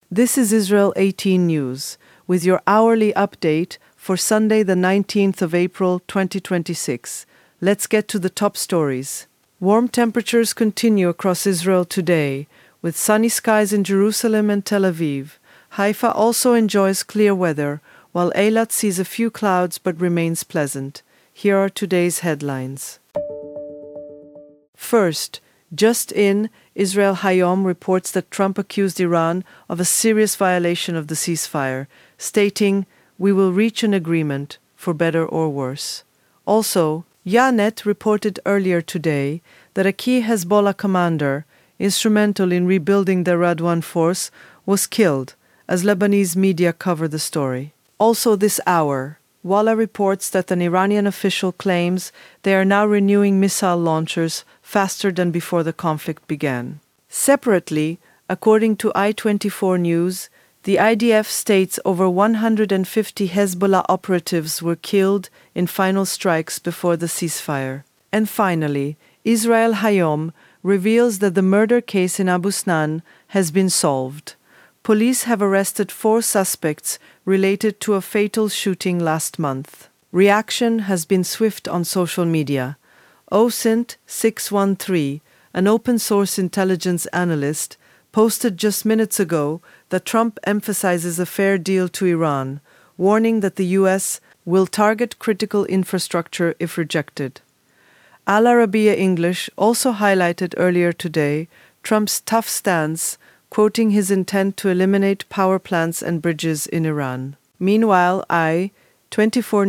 This is Israel 18 News, with your hourly update for Sunday, the 19th of April 2026. Let's get to the top stories. Warm temperatures continue across Israel today, with sunny skies in Jerusalem and Tel Aviv. Haifa also enjoys clear weather, while Eilat sees a few clouds but remains pleasant. Here are today's headlines. First, just in, Israel Hayom reports that Trump accused Iran of a serious violation of the ceasefire, stating, "We will reach an agreement, for better or worse." Also, Yahnet reported earlier today that a key Hezbollah commander, instrumental in rebuilding the Radwan force, was killed, as Lebanese media cover the story. Also this hour, Walla reports that an Iranian official claims they are now renewing missile launchers faster than before the conflict began. Separately, according to I-24 News, the IDF states over 150 Hezbollah operatives were killed in final strikes before the ceasefire. And finally, Israel Hayom reveals that the murder case in Abu Snan has been solved. Police have arrested 4 suspects related to a fatal shooting last month. Reaction has been swift on social media. OSINT613, an open-source intelligence analyst, posted just minutes ago that Trump emphasizes a fair deal to Iran, warning that the U.S. will target critical infrastructure if rejected. Al Arabiya English also highlighted earlier today Trump's tough stance, quoting his intent to eliminate power plants and bridges in Iran. Meanwhile, I-24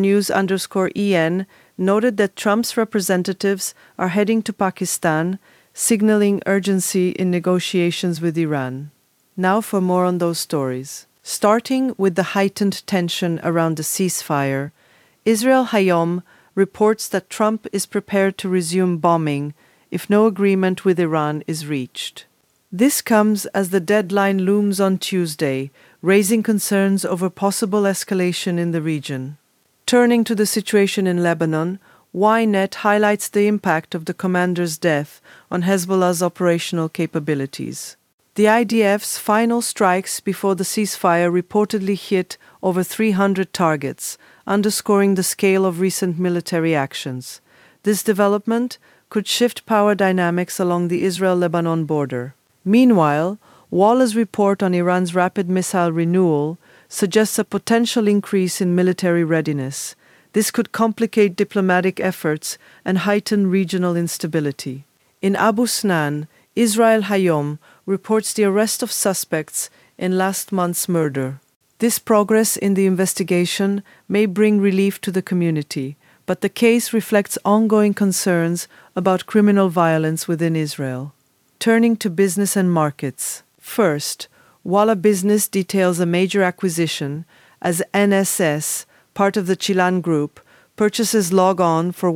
News_EN noted that Trump's representatives are heading to Pakistan, signaling urgency in negotiations with Iran. Now for more on those stories. Starting with the heightened tension around the ceasefire, Israel Hayom reports that Trump is prepared to resume bombing if no agreement with Iran is reached. This comes as the deadline looms on Tuesday, raising concerns over possible escalation in the region. Turning to the situation in Lebanon, Ynet highlights the impact of the commander's death on Hezbollah's operational capabilities. The IDF's final strikes before the ceasefire reportedly hit over 300 targets, underscoring the scale of recent military actions. This development could shift power dynamics along the Israel-Lebanon border. Meanwhile, Walla's report on Iran's rapid missile renewal suggests a potential increase in military readiness. This could complicate diplomatic efforts and heighten regional instability. In Abu Snan, Israel Hayom reports the arrest of suspects in last month's murder. This progress in the investigation may bring relief to the community, but the case reflects ongoing concerns about criminal violence within Israel. Turning to business and markets. First, Walla Business details a major acquisition as NSS, part of the Chilan Group, purchases Log-On for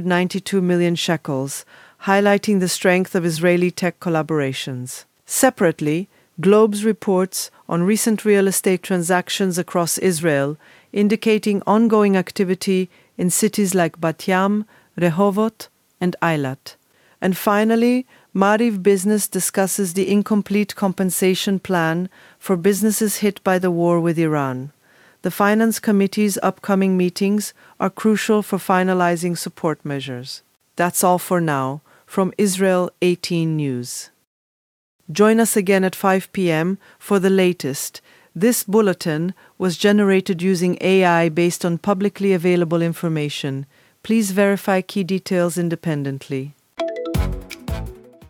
192 million shekels, highlighting the strength of Israeli tech collaborations. Separately, Globes reports on recent real estate transactions across Israel, indicating ongoing activity in cities like Bat Yam, Rehovot, and Eilat. And finally, Maariv Business discusses the incomplete compensation plan for businesses hit by the war with Iran. The Finance Committee's upcoming meetings are crucial for finalizing support measures. That's all for now from Israel 18 News. Join us again at 5 p.m. for the latest. This bulletin was generated using AI based on publicly available information. Please verify key details independently.